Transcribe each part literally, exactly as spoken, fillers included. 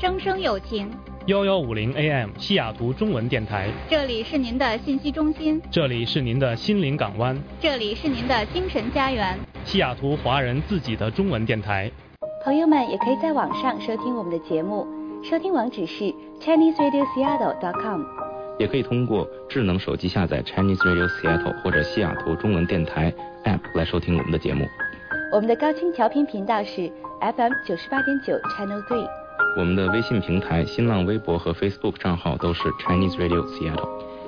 声声有情。 幺幺五零 A M 西雅图中文电台， 这里是您的信息中心， 这里是您的心灵港湾， 这里是您的精神家园， 西雅图华人自己的中文电台。 朋友们也可以在网上收听我们的节目，收听网址是 Chinese Radio Seattle dot com， 也可以通过智能手机下载 Chinese Radio Seattle 或者西雅图中文电台 App 来收听我们的节目。 我们的高清调频频道是 F M 九十八点九 Channel three。 我们的微信平台、新浪微博和 Facebook 账号都是 Chinese Radio Seattle。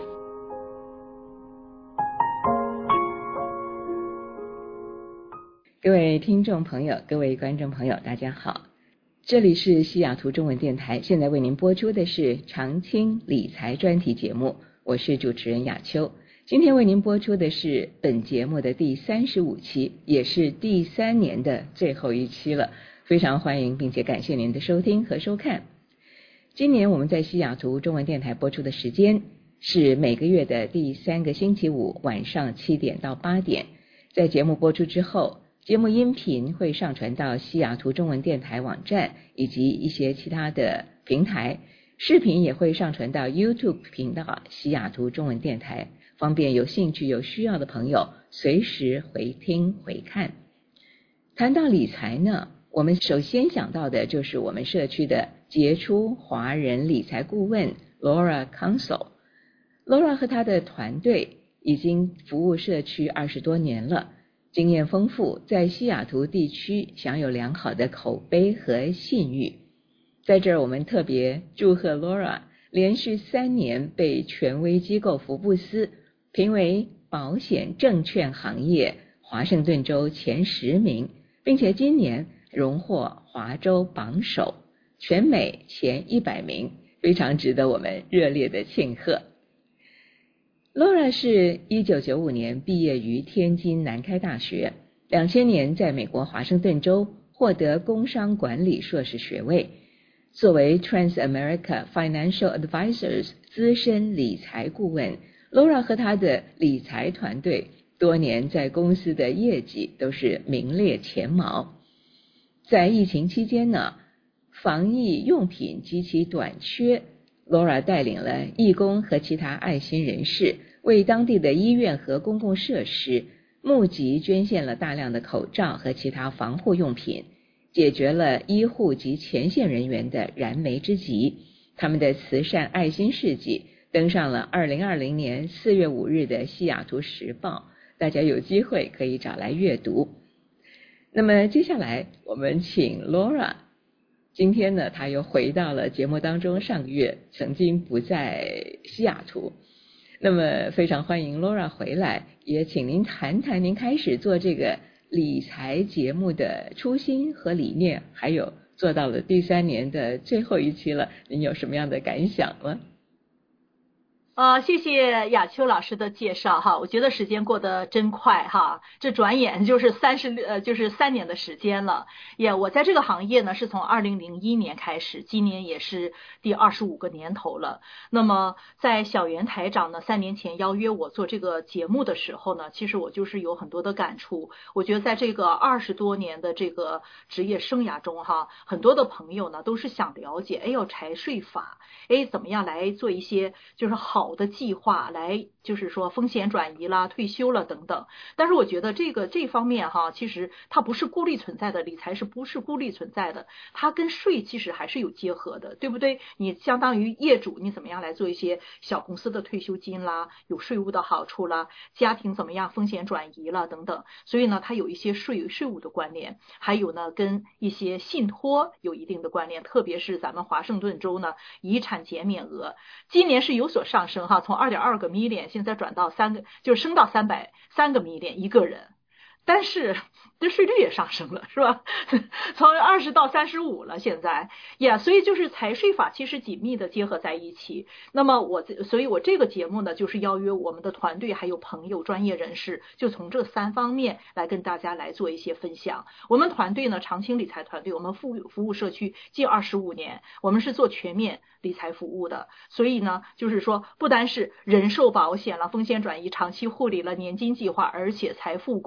各位听众朋友，各位观众朋友，大家好，这里是西雅图中文电台，现在为您播出的是常青理财专题节目，我是主持人雅秋。今天为您播出的是本节目的第三十五期，也是第三年的最后一期了，非常欢迎并且感谢您的收听和收看。今年我们在西雅图中文电台播出的时间是每个月的第三个星期五晚上七点到八点，在节目播出之后，节目音频会上传到西雅图中文电台网站以及一些其他的平台，视频也会上传到 YouTube 频道西雅图中文电台，方便有兴趣有需要的朋友随时回听回看。谈到理财呢，我们首先想到的就是我们社区的杰出华人理财顾问 Laura Council。Laura 和她的团队已经服务社区二十多年了，经验丰富，在西雅图地区享有良好的口碑和信誉。在这儿我们特别祝贺 Laura 连续三年被权威机构福布斯评为保险证券行业华盛顿州前十名，并且今年荣获华州榜首，全美前一百名，非常值得我们热烈的庆贺。Laura 是一九九五年毕业于天津南开大学，两千年在美国华盛顿州获得工商管理硕士学位。作为 Transamerica Financial Advisors 资深理财顾问， Laura 和她的理财团队多年在公司的业绩都是名列前茅。在疫情期间呢，防疫用品极其短缺， Laura 带领了义工和其他爱心人士，为当地的医院和公共设施募集捐献了大量的口罩和其他防护用品，解决了医护及前线人员的燃眉之急。他们的慈善爱心事迹登上了二零二零年四月五日的西雅图时报，大家有机会可以找来阅读。那么接下来我们请 Laura， 今天呢她又回到了节目当中，上个月曾经不在西雅图，那么非常欢迎 Laura 回来，也请您谈谈您开始做这个理财节目的初心和理念，还有做到了第三年的最后一期了，您有什么样的感想吗？ 呃，谢谢雅秋老师的介绍哈，我觉得时间过得真快哈，这转眼就是三十呃就是三年的时间了。也我在这个行业呢是从二零零一年开始，今年也是第二十五个年头了。那么在小袁台长呢三年前邀约我做这个节目的时候呢，其实我就是有很多的感触。我觉得在这个二十多年的这个职业生涯中哈，很多的朋友呢都是想了解，哎呦财税法，哎怎么样来做一些就是好好的计划，来就是说风险转移啦、退休了等等。但是我觉得这个这方面哈，其实它不是孤立存在的，理财是不是孤立存在的？它跟税其实还是有结合的，对不对？你相当于业主，你怎么样来做一些小公司的退休金啦，有税务的好处啦，家庭怎么样风险转移啦等等。所以呢，它有一些税税务的关联，还有呢跟一些信托有一定的关联，特别是咱们华盛顿州呢遗产减免额今年是有所上升。哈，从二点二个 million 现在转到三个，就升到三百三个 million 一个人，但是这税率也上升了，是吧？从二十到三十五了，现在呀， yeah, 所以就是财税法其实紧密的结合在一起。那么我，所以我这个节目呢，就是邀约我们的团队还有朋友、专业人士，就从这三方面来跟大家来做一些分享。我们团队呢，常青理财团队，我们服务服务社区近二十五年，我们是做全面理财服务的。所以呢，就是说，不单是人寿保险了、风险转移、长期护理了、年金计划，而且财富管理、中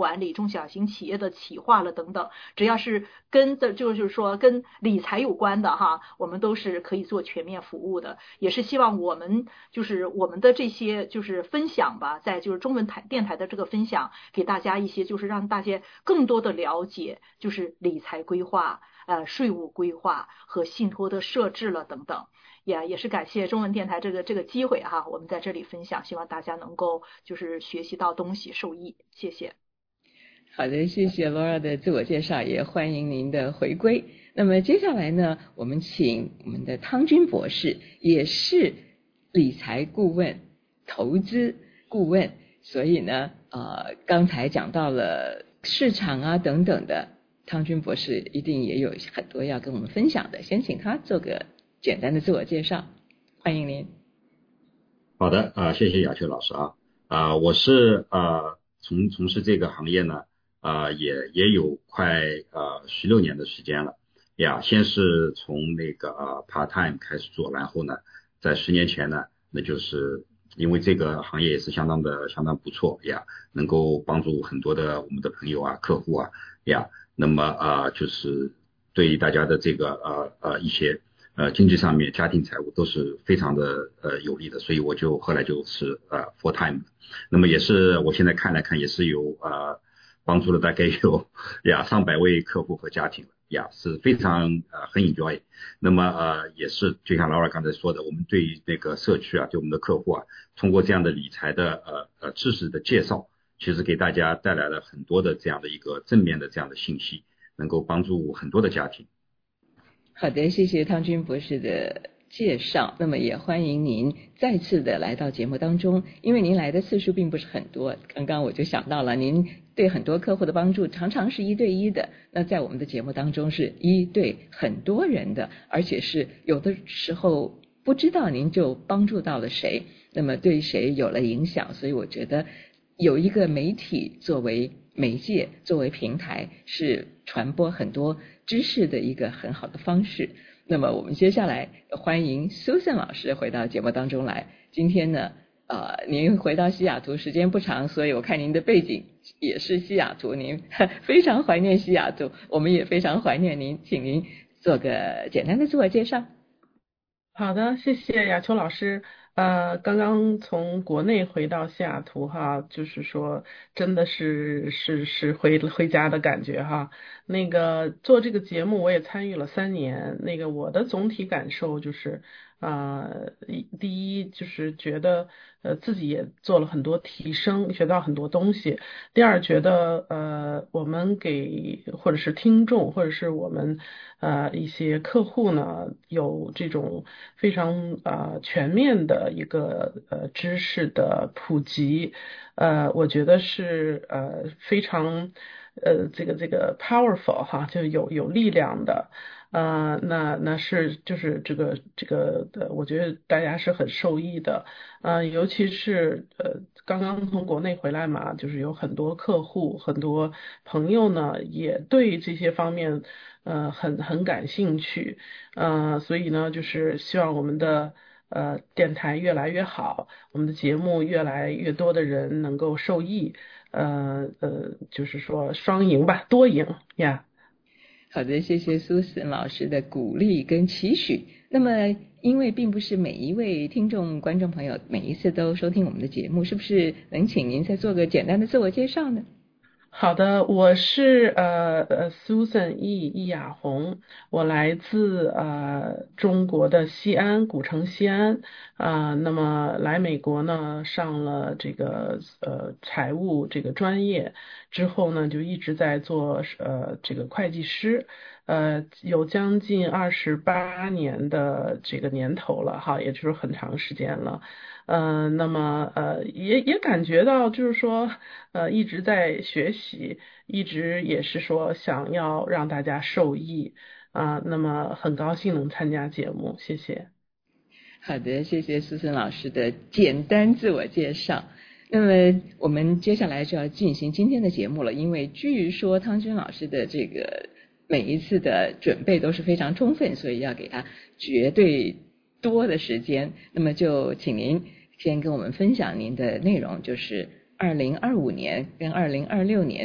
中小型企业的企划了等等，只要是跟的就是说跟理财有关的哈，我们都是可以做全面服务的，也是希望我们就是我们的这些就是分享吧，在就是中文台电台的这个分享，给大家一些就是让大家更多的了解就是理财规划、呃税务规划和信托的设置了等等。也也是感谢中文电台这个这个机会哈，我们在这里分享，希望大家能够就是学习到东西，受益。谢谢。 好的，谢谢 Laura 的自我介绍，也欢迎您的回归。那么接下来呢，我们请我们的汤君博士，也是理财顾问、投资顾问，所以呢，呃，刚才讲到了市场啊等等的，汤君博士一定也有很多要跟我们分享的，先请他做个简单的自我介绍，欢迎您。 好的，啊、呃，谢谢雅秋老师啊，啊、呃，我是呃从从事这个行业呢，啊、呃、也也有快呃十六年的时间了呀。先是从那个呃 part time 开始做，然后呢，在十年前呢，那就是因为这个行业也是相当的相当不错呀，能够帮助很多的我们的朋友啊、客户啊呀，那么啊、呃、就是对大家的这个呃呃一些。呃，经济上面、家庭财务都是非常的呃有利的，所以我就后来就是呃 full time， 那么也是我现在看来看也是有呃帮助了大概有呀上百位客户和家庭了呀，是非常呃很 enjoy。那么呃也是就像劳尔刚才说的，我们对那个社区啊，对我们的客户啊，通过这样的理财的呃呃知识的介绍，其实给大家带来了很多的这样的一个正面的这样的信息，能够帮助很多的家庭。 好的，谢谢汤君博士的介绍。那么也欢迎您再次的来到节目当中，因为您来的次数并不是很多。刚刚我就想到了，您对很多客户的帮助常常是一对一的，那在我们的节目当中是一对很多人的，而且是有的时候不知道您就帮助到了谁，那么对谁有了影响。所以我觉得有一个媒体作为媒介、作为平台，是传播很多知识的一个很好的方式。那么我们接下来欢迎 Susan 老师回到节目当中来。今天呢，呃，您回到西雅图时间不长，所以我看您的背景也是西雅图，您非常怀念西雅图，我们也非常怀念您，请您做个简单的自我介绍。 好的，谢谢雅秋老师。呃，刚刚从国内回到西雅图哈，就是说真的是是是回回家的感觉哈。那个做这个节目我也参与了三年，那个我的总体感受就是呃，第一就是觉得呃自己也做了很多提升，学到很多东西。第二，觉得呃我们给或者是听众或者是我们呃一些客户呢，有这种非常呃全面的一个呃知识的普及，呃我觉得是呃非常呃这个这个 powerful 哈，就有有力量的。呃，那那是就是这个这个的，我觉得大家是很受益的，呃，尤其是呃刚刚从国内回来嘛，就是有很多客户、很多朋友呢，也对这些方面呃很很感兴趣，呃，所以呢，就是希望我们的呃电台越来越好，我们的节目越来越多的人能够受益，呃呃，就是说双赢吧，多赢呀。Yeah。 好的，谢谢苏森老师的鼓励跟期许。那么因为并不是每一位听众观众朋友每一次都收听我们的节目，是不是能请您再做个简单的自我介绍呢？ 好的，我是呃呃 Susan 易易雅红，我来自呃中国的西安，古城西安啊、呃，那么来美国呢上了这个呃财务这个专业之后呢，就一直在做呃这个会计师，呃有将近二十八年的这个年头了哈，也就是很长时间了。呃，那么呃也也感觉到就是说呃一直在学习，一直也是说想要让大家受益啊、呃，那么很高兴能参加节目，谢谢。 好的，谢谢苏森老师的简单自我介绍。那么我们接下来就要进行今天的节目了，因为据说汤君老师的这个每一次的准备都是非常充分，所以要给他绝对多的时间。那么就请您先跟我们分享您的内容，就是二零二五年跟二零二六年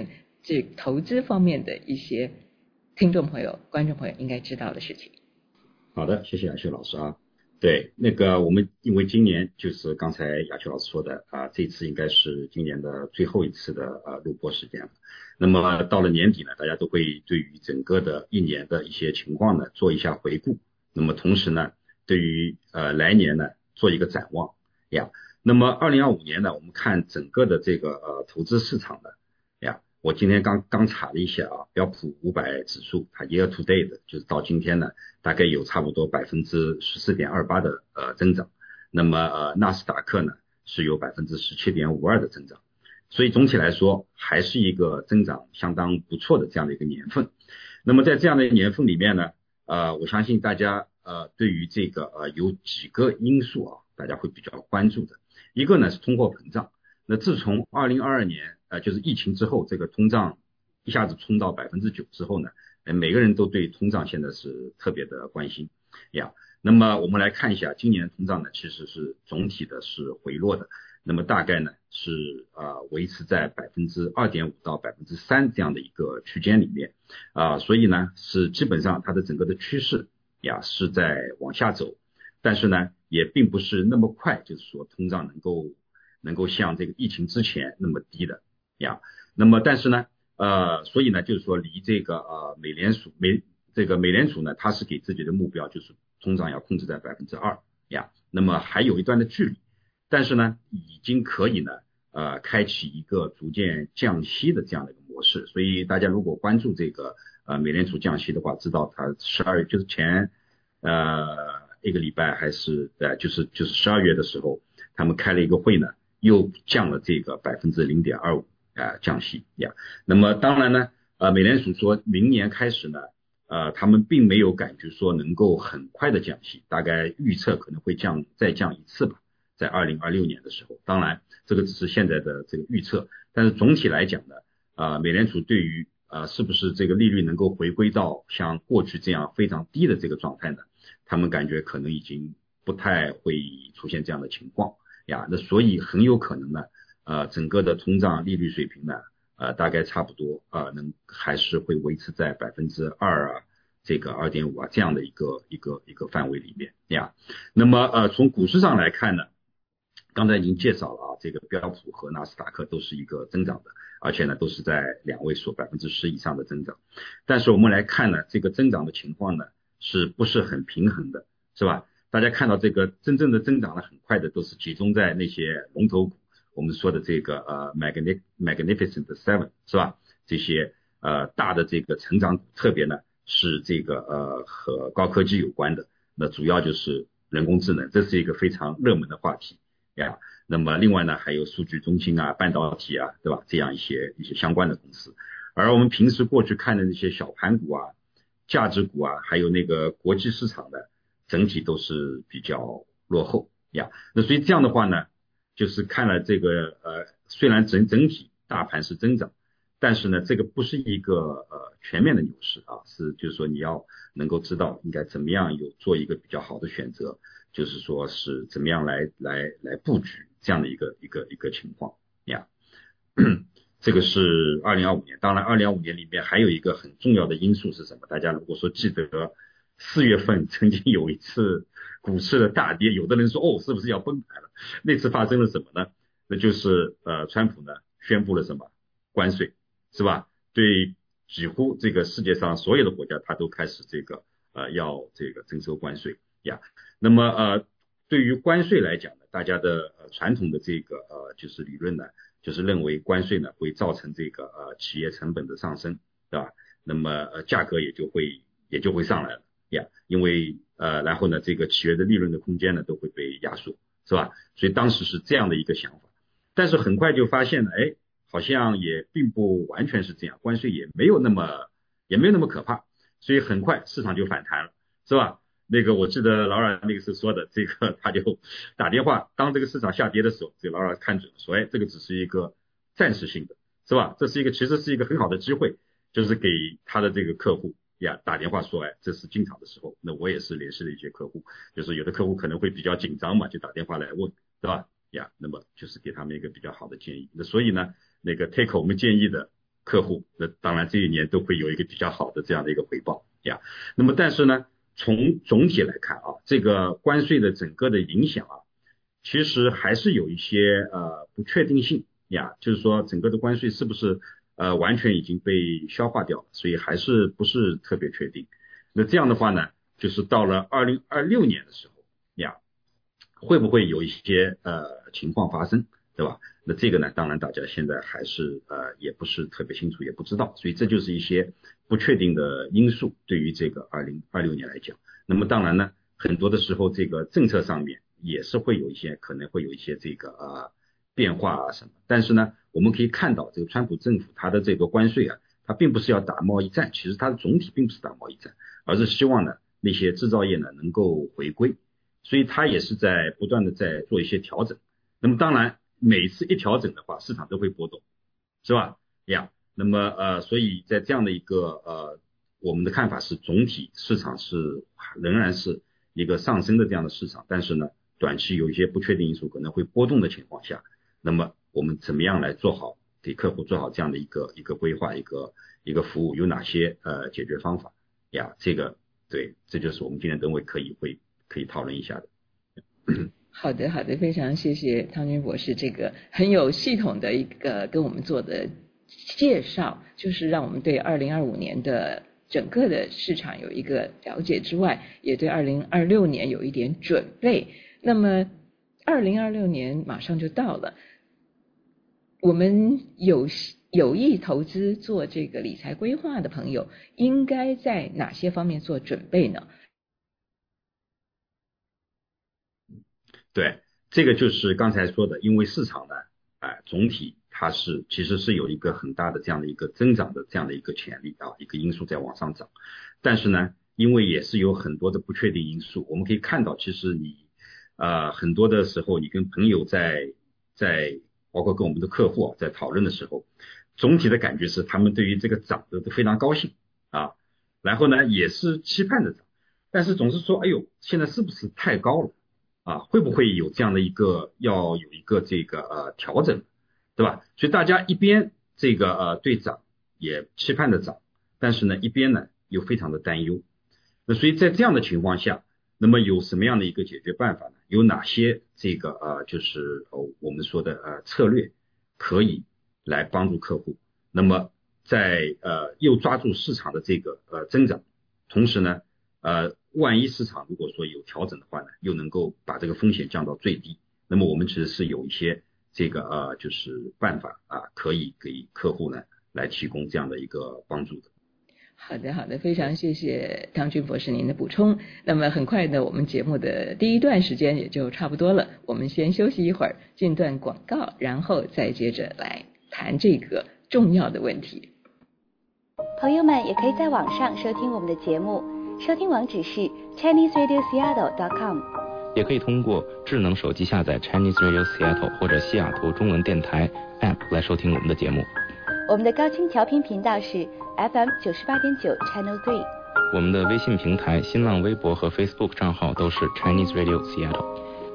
这投资方面的一些听众朋友、观众朋友应该知道的事情。 好的，谢谢雅秋老师啊。对，那个我们因为今年就是刚才雅秋老师说的啊，这次应该是今年的最后一次的呃录播时间了。那么到了年底呢，大家都会对于整个的一年的一些情况呢做一下回顾。那么同时呢，对于呃来年呢做一个展望呀。那么二零二五年呢，我们看整个的这个呃投资市场呢呀，我今天刚刚查了一下啊，标普五百指数它 year to date 就是到今天呢，大概有差不多百分之十四点二八的呃增长。那么呃纳斯达克呢是有百分之十七点五二的增长。所以总体来说还是一个增长相当不错的这样的一个年份。那么在这样的年份里面呢，呃，我相信大家呃对于这个呃有几个因素啊，大家会比较关注的。一个呢是通货膨胀。那自从二零二二年呃就是疫情之后，这个通胀一下子冲到百分之九之后呢，呃，每个人都对通胀现在是特别的关心呀。那么我们来看一下，今年通胀呢其实是总体的是回落的。那么大概呢是呃维持在百分之二点五到百分之三这样的一个区间里面啊、呃，所以呢是基本上它的整个的趋势呀是在往下走，但是呢也并不是那么快，就是说通胀能够能够像这个疫情之前那么低的呀。那么但是呢呃所以呢就是说离这个呃美联储美这个美联储呢它是给自己的目标就是通胀要控制在百分之二呀，那么还有一段的距离。但是呢，已经可以呢，呃，开启一个逐渐降息的这样的一个模式。所以大家如果关注这个呃美联储降息的话，知道它十二月就是前呃一个礼拜还是呃就是就是十二月的时候，他们开了一个会呢，又降了这个百分之零点二五啊降息呀。那么当然呢，呃美联储说明年开始呢，呃他们并没有感觉说能够很快的降息，大概预测可能会降再降一次吧。在二零二六年的时候，当然这个只是现在的这个预测，但是总体来讲呢，呃，美联储对于呃是不是这个利率能够回归到像过去这样非常低的这个状态呢，他们感觉可能已经不太会出现这样的情况呀。那所以很有可能呢，呃，整个的通胀利率水平呢，呃，大概差不多啊、呃，能还是会维持在百分之二啊。这个 二点五 啊这样的一个一个一个范围里面呀。那么呃从股市上来看呢，刚才已经介绍了啊，这个标普和纳斯达克都是一个增长的，而且呢都是在两位数百分之十以上的增长。但是我们来看呢，这个增长的情况呢是不是很平衡的，是吧？大家看到这个真正的增长的很快的都是集中在那些龙头股，我们说的这个呃 Magnificent Seven 是吧？这些呃大的这个成长股，特别呢是这个呃和高科技有关的，那主要就是人工智能，这是一个非常热门的话题呀。那么另外呢还有数据中心啊、半导体啊，对吧？这样一些一些相关的公司。而我们平时过去看的那些小盘股啊、价值股啊，还有那个国际市场的整体都是比较落后呀。那所以这样的话呢，就是看了这个呃，虽然整整体大盘是增长，但是呢，这个不是一个呃全面的牛市啊，是就是说你要能够知道应该怎么样有做一个比较好的选择，就是说是怎么样来来来布局这样的一个一个一个情况呀。这个是二零二五年，当然二零二五年里面还有一个很重要的因素是什么？大家如果说记得四月份曾经有一次股市的大跌，有的人说哦是不是要崩盘了？那次发生了什么呢？那就是呃川普呢宣布了什么关税，是吧？对几乎这个世界上所有的国家，他都开始这个呃要这个征收关税呀。那么呃对于关税来讲呢，大家的呃传统的这个呃就是理论呢，就是认为关税呢会造成这个呃企业成本的上升，对吧？那么呃价格也就会也就会上来了呀，因为呃然后呢这个企业的利润的空间呢都会被压缩，是吧？所以当时是这样的一个想法，但是很快就发现了，哎，好像也并不完全是这样，关税也没有那么也没有那么可怕，所以很快市场就反弹了，是吧？那个我记得劳尔那个是说的，这个他就打电话，当这个市场下跌的时候，这个劳尔看准了，说哎，这个只是一个暂时性的，是吧？这是一个其实是一个很好的机会，就是给他的这个客户呀打电话说，哎，这是进场的时候。那我也是联系了一些客户，就是有的客户可能会比较紧张嘛，就打电话来问，对吧？呀，那么就是给他们一个比较好的建议。那所以呢，那个 take 我们建议的客户，那当然这一年都会有一个比较好的这样的一个回报呀。那么但是呢，从总体来看啊，这个关税的整个的影响啊，其实还是有一些呃不确定性呀，就是说整个的关税是不是呃完全已经被消化掉了，所以还是不是特别确定。那这样的话呢，就是到了二零二六年的时候呀，会不会有一些呃情况发生，对吧？那这个呢，当然大家现在还是呃也不是特别清楚，也不知道，所以这就是一些不确定的因素对于这个二零二六年来讲。那么当然呢，很多的时候这个政策上面也是会有一些可能会有一些这个呃变化啊什么，但是呢，我们可以看到这个川普政府它的这个关税啊，它并不是要打贸易战，其实它的总体并不是打贸易战，而是希望呢那些制造业呢能够回归，所以它也是在不断的在做一些调整。那么当然每次一调整的话，市场都会波动，是吧？呀，那么呃，所以在这样的一个呃，我们的看法是，总体市场是仍然是一个上升的这样的市场，但是呢，短期有一些不确定因素可能会波动的情况下，那么我们怎么样来做好给客户做好这样的一个一个规划，一个一个服务，有哪些呃解决方法呀？这个对，这就是我们今天等会可以会可以讨论一下的。 好的，好的，非常谢谢汤军博士这个很有系统的一个跟我们做的介绍，就是让我们对二零二五年的整个的市场有一个了解之外，也对二零二六年有一点准备。那么二零二六年马上就到了，我们有有意投资做这个理财规划的朋友，应该在哪些方面做准备呢？ 对，这个就是刚才说的，因为市场呢，哎、呃，总体它是其实是有一个很大的这样的一个增长的这样的一个潜力啊，一个因素在往上涨。但是呢，因为也是有很多的不确定因素，我们可以看到，其实你呃很多的时候，你跟朋友在在包括跟我们的客户、啊、在讨论的时候，总体的感觉是他们对于这个涨的都非常高兴啊，然后呢也是期盼着涨，但是总是说，哎呦，现在是不是太高了？啊，会不会有这样的一个要有一个这个呃调整，对吧？所以大家一边这个呃对涨也期盼着涨，但是呢一边呢又非常的担忧。那所以在这样的情况下，那么有什么样的一个解决办法呢？有哪些这个呃就是呃我们说的呃策略可以来帮助客户？那么在呃又抓住市场的这个呃增长，同时呢呃。万一市场如果说有调整的话呢，又能够把这个风险降到最低，那么我们其实是有一些这个呃就是办法啊，可以给客户呢来提供这样的一个帮助的。 好的，好的，非常谢谢汤军博士您的补充。那么很快呢，我们节目的第一段时间也就差不多了，我们先休息一会儿，进段广告，然后再接着来谈这个重要的问题。 朋友们也可以在网上收听我们的节目。收听网址是 Chinese Radio Seattle dot com， 也可以通过智能手机下载 Chinese Radio Seattle 或者西雅图中文电台 App 来收听我们的节目。 我们的高清调频频道是 F M 九十八点九 Channel Three。 我们的微信平台、新浪微博和 Facebook 账号都是 Chinese Radio Seattle。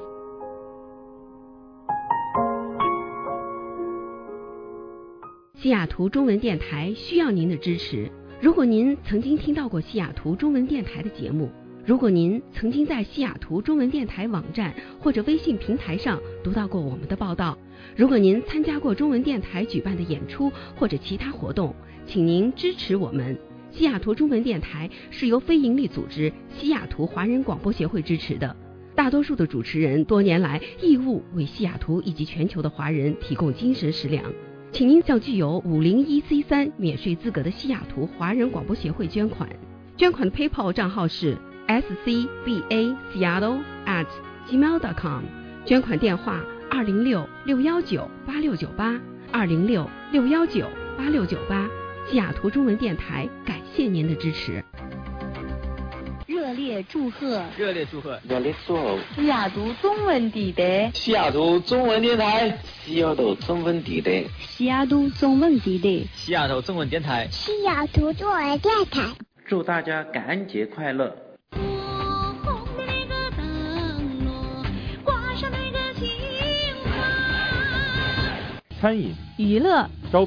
西雅图中文电台需要您的支持。如果您曾经听到过西雅图中文电台的节目，如果您曾经在西雅图中文电台网站或者微信平台上读到过我们的报道，如果您参加过中文电台举办的演出或者其他活动，请您支持我们。西雅图中文电台是由非营利组织西雅图华人广播协会支持的，大多数的主持人多年来义务为西雅图以及全球的华人提供精神食粮。请您向具有五零一 C 三 免税资格的西雅图华人广播协会捐款，捐款的 PayPal 账号是 s c b a seattle at gmail dot com， 捐款电话二零六六一九八六九八二零六六一九八六九八。西雅图中文电台感谢您的支持。 热烈祝贺！ 热烈祝贺！ 热烈祝贺！ 西雅图中文电台， 西雅图中文电台，西雅图中文电台， 西雅图中文电台， 西雅图中文电台， 西雅图中文电台。 祝大家感恩节快乐！ 餐饮、 娱乐、 招聘、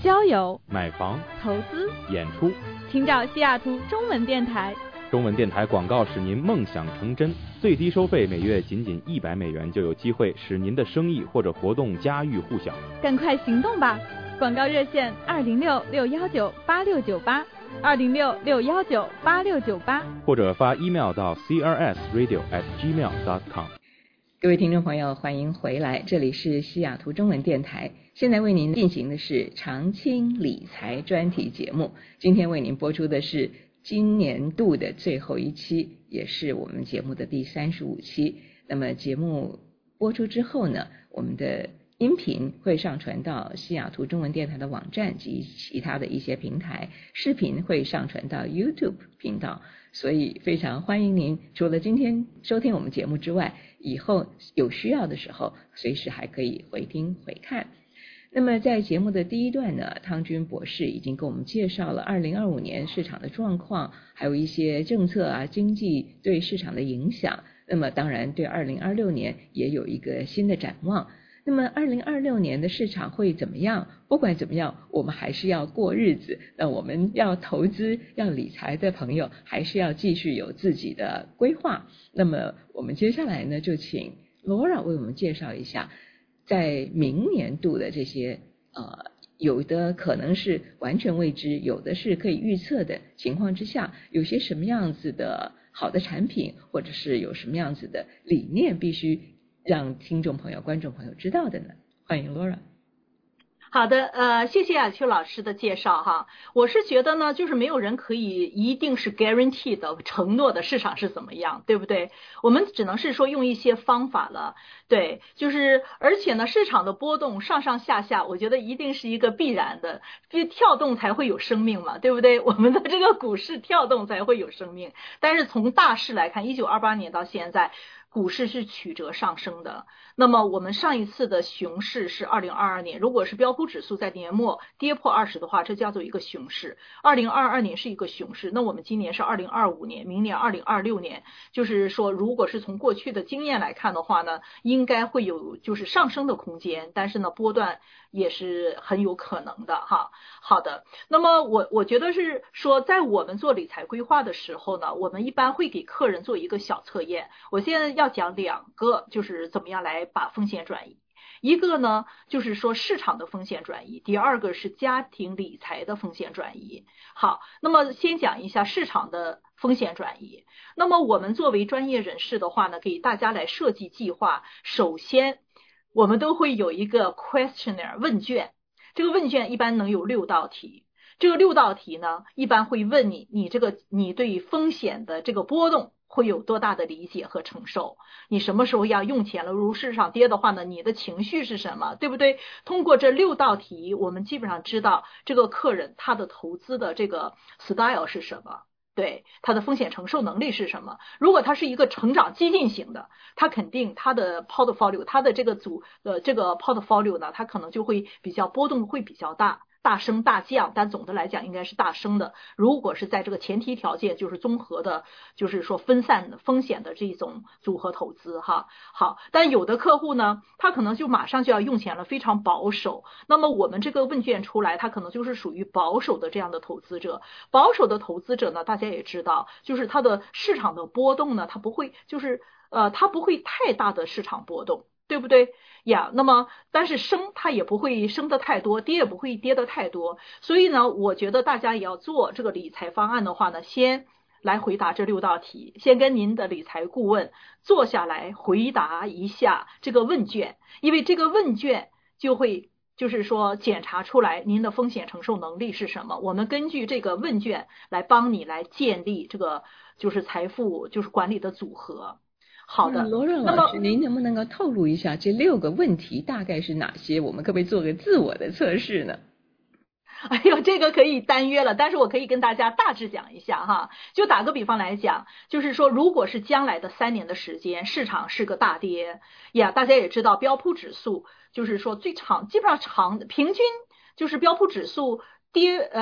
交友、 买房、 投资、 演出， 请找西雅图中文电台。 中文电台广告使您梦想成真，最低收费每月仅仅一百美元，就有机会使您的生意或者活动家喻户晓。 赶快行动吧！广告热线二零六六幺九八六九八，二零六六幺九八六九八， 或者发 email 到 c r s radio at gmail dot com。 各位听众朋友，欢迎回来，这里是西雅图中文电台，现在为您进行的是常青理财专题节目。今天为您播出的是今年度的最后一期，也是我们节目的第三十五期。那么节目播出之后呢，我们的音频会上传到西雅图中文电台的网站及其他的一些平台，视频会上传到 YouTube 频道，所以非常欢迎您除了今天收听我们节目之外，以后有需要的时候随时还可以回听回看。那么在节目的第一段呢，汤君博士已经给我们介绍了二零二五年市场的状况，还有一些政策啊、经济对市场的影响。那么当然对二零二六年也有一个新的展望。那么二零二六年的市场会怎么样？不管怎么样，我们还是要过日子。那我们要投资、要理财的朋友，还是要继续有自己的规划。那么我们接下来呢，就请 Laura 为我们介绍一下，在明年度的这些呃，有的可能是完全未知，有的是可以预测的情况之下，有些什么样子的好的产品，或者是有什么样子的理念，必须让听众朋友、观众朋友知道的呢？欢迎 Laura。 好的，呃，谢谢雅秋老师的介绍哈。我是觉得呢，就是没有人可以一定是 guarantee 的承诺的市场是怎么样，对不对？我们只能是说用一些方法了，对，就是而且呢，市场的波动上上下下，我觉得一定是一个必然的，因为跳动才会有生命嘛，对不对？我们的这个股市跳动才会有生命。但是从大势来看，一九二八年到现在，股市是曲折上升的。那么我们上一次的熊市是二零二二年，如果是标普指数在年末跌破二十的话，这叫做一个熊市。二零二二年是一个熊市，那我们今年是二零二五年，明年二零二六年，就是说如果是从过去的经验来看的话呢，应该会有就是上升的空间，但是呢波段也是很有可能的哈。好的，那么我我觉得是说，在我们做理财规划的时候呢，我们一般会给客人做一个小测验。我现在要讲两个，就是怎么样来把风险转移。一个呢，就是说市场的风险转移；第二个是家庭理财的风险转移。好，那么先讲一下市场的风险转移。那么我们作为专业人士的话呢，给大家来设计计划，首先我们都会有一个 questionnaire 问卷，这个问卷一般能有六道题。这个六道题呢，一般会问你，你这个你对风险的这个波动会有多大的理解和承受？你什么时候要用钱了？如市场跌的话呢，你的情绪是什么？对不对？通过这六道题，我们基本上知道这个客人他的投资的这个 style 是什么，对，他的风险承受能力是什么？如果他是一个成长激进型的，他肯定他的 portfolio， 他的这个组呃这个 portfolio 呢，他可能就会比较波动会比较大。大升大降，但总的来讲应该是大升的。如果是在这个前提条件，就是综合的，就是说分散风险的这种组合投资哈。好，但有的客户呢，他可能就马上就要用钱了，非常保守。那么我们这个问卷出来，他可能就是属于保守的这样的投资者。保守的投资者呢，大家也知道，就是它的市场的波动呢，它不会就是呃，它不会太大的市场波动。对不对呀？那么但是升它也不会升得太多，跌也不会跌得太多。所以呢，我觉得大家也要做这个理财方案的话呢，先来回答这六道题，先跟您的理财顾问坐下来回答一下这个问卷，因为这个问卷就会就是说检查出来您的风险承受能力是什么。我们根据这个问卷来帮你来建立这个就是财富就是管理的组合。好的， 罗润老师，您能不能够透露一下这六个问题大概是哪些？我们可不可以做个自我的测试呢？ 哎呦，这个可以单约了，但是我可以跟大家大致讲一下哈。就打个比方来讲，就是说，如果是将来的三年的时间，市场是个大跌呀，大家也知道，标普指数就是说最长，基本上长平均就是标普指数跌呃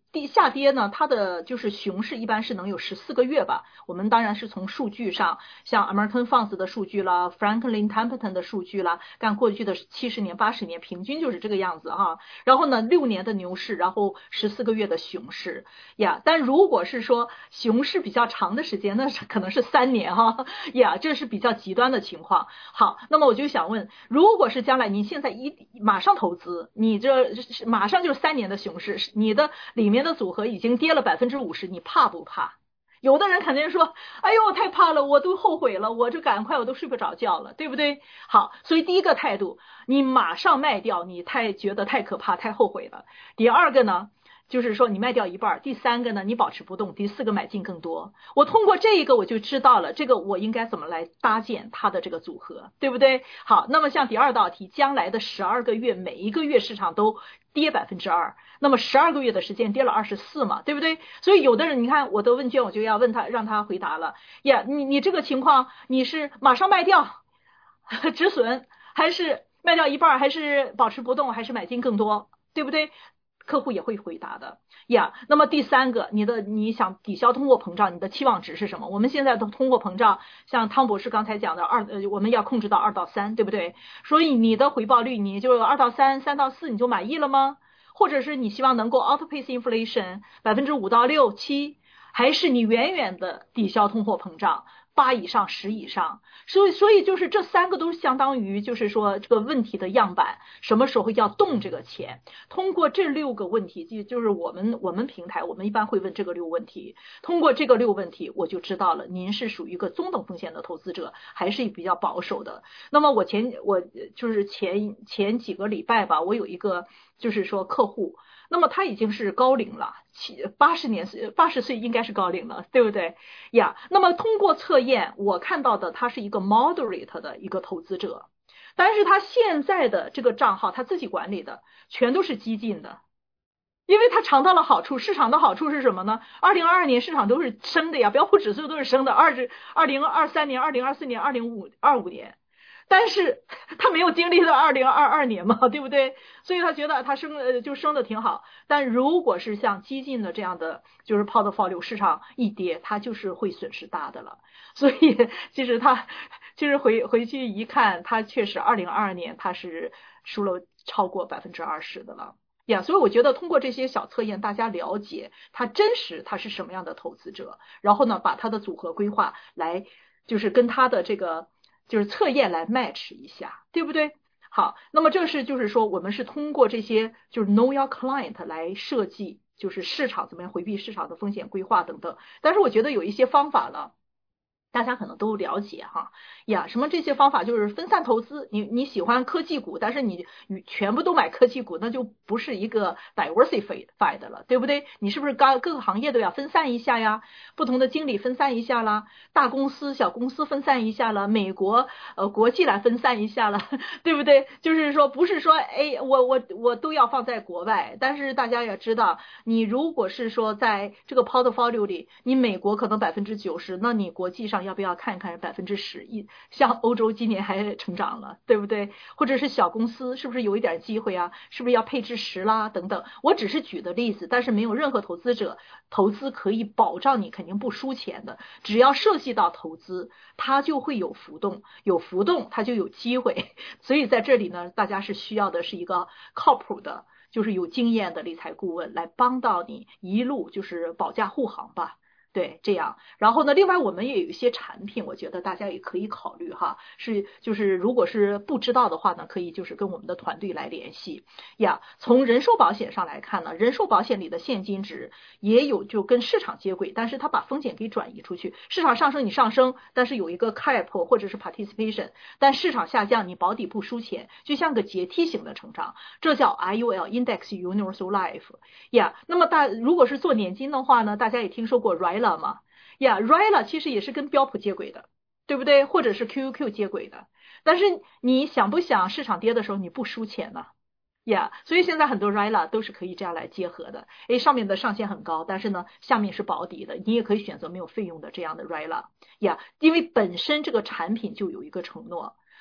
低下跌呢，它的就是熊市一般是能有十四个月吧。我们当然是从数据上，像 American Funds 的数据啦 ，Franklin Templeton 的数据啦，干过去的七十年、八十年平均就是这个样子哈。然后呢，六年的牛市，然后十四个月的熊市呀。但如果是说熊市比较长的时间，那是可能是三年哈呀，这是比较极端的情况。好，那么我就想问，如果是将来你现在一马上投资，你这马上就是三年的熊市，你的里面的组合已经跌了百分之五十，你怕不怕？有的人肯定说，哎呦，太怕了，我都后悔了，我就赶快，我都睡不着觉了，对不对？好，所以第一个态度，你马上卖掉，你太觉得太可怕，太后悔了。第二个呢，就是说你卖掉一半。第三个呢，你保持不动。第四个买进更多。我通过这一个我就知道了，这个我应该怎么来搭建它的这个组合，对不对？好，那么像第二道题，将来的十二个月，每一个月市场都跌百分之二，那么十二个月的时间跌了二十四嘛，对不对？所以有的人，你看我的问卷，我就要问他，让他回答了呀。你你这个情况，你是马上卖掉止损，还是卖掉一半，还是保持不动，还是买进更多，对不对？客户也会回答的呀。Yeah, 那么第三个，你的你想抵消通货膨胀，你的期望值是什么？我们现在的通货膨胀，像汤博士刚才讲的二，呃，我们要控制到二到三，对不对？所以你的回报率，你就二到三、三到四，你就满意了吗？或者是你希望能够 outpace inflation 百分之五到六七，还是你远远的抵消通货膨胀？八以上十以上，所以所以就是这三个都相当于就是说这个问题的样板，什么时候要动这个钱？通过这六个问题，就就是我们我们平台我们一般会问这个六问题，通过这个六问题我就知道了您是属于一个中等风险的投资者，还是比较保守的。那么我前我就是前前几个礼拜吧，我有一个就是说客户。那么他已经是高龄了，七八十年岁八十岁应该是高龄了，对不对呀？那么通过测验，我看到的他是一个 moderate 的一个投资者，但是他现在的这个账号他自己管理的全都是激进的，因为他尝到了好处。市场的好处是什么呢？二零二二年市场都是升的呀，标普指数都是升的，二十二零二三年、二零二四年、二零二五年。但是他没有经历到二零二二年嘛，对不对？所以他觉得他升呃就升的挺好。但如果是像激进的这样的，就是 portfolio 市场一跌，他就是会损失大的了。所以其实他其实回回去一看，他确实二零二二年他是输了超过百分之二十的了呀。所以我觉得通过这些小测验，大家了解他真实他是什么样的投资者，然后呢，把他的组合规划来就是跟他的这个。就是测验来 match 一下，对不对？好，那么这是就是说我们是通过这些就是 know your client 来设计，就是市场怎么样回避市场的风险规划等等。但是我觉得有一些方法了，大家可能都了解哈呀，什么这些方法就是分散投资。你你喜欢科技股，但是你你全部都买科技股，那就不是一个 diversified 了，对不对？你是不是各各个行业都要分散一下呀？不同的经理分散一下啦，大公司小公司分散一下了，美国呃国际来分散一下了，对不对？就是说不是说哎我我我都要放在国外，但是大家也知道，你如果是说在这个 portfolio 里，你美国可能百分之九十，那你国际上要不要看看百分之十一？像欧洲今年还成长了，对不对？或者是小公司是不是有一点机会啊？是不是要配置十啦等等？我只是举的例子，但是没有任何投资者投资可以保障你肯定不输钱的。只要涉及到投资，它就会有浮动，有浮动它就有机会。所以在这里呢，大家是需要的是一个靠谱的，就是有经验的理财顾问来帮到你一路就是保驾护航吧。对，这样，然后呢，另外我们也有一些产品，我觉得大家也可以考虑哈，是就是如果是不知道的话呢，可以就是跟我们的团队来联系呀。从人寿保险上来看呢，人寿保险里的现金值也有就跟市场接轨，但是它把风险给转移出去，市场上升你上升，但是有一个 cap 或者是 participation， 但市场下降你保底不输钱，就像个阶梯型的成长，这叫 I U L Index Universal Life 呀。那么大如果是做年金的话呢，大家也听说过 R I L A嘛呀 R I L A 其实也是跟标普接轨的，对不对？或者是 Q Q Q 接轨的。但是你想不想市场跌的时候你不输钱呢？呀、yeah, 所以现在很多 R I L A 都是可以这样来结合的。诶，上面的上限很高，但是呢下面是保底的，你也可以选择没有费用的这样的 R I L A 呀、yeah, 因为本身这个产品就有一个承诺。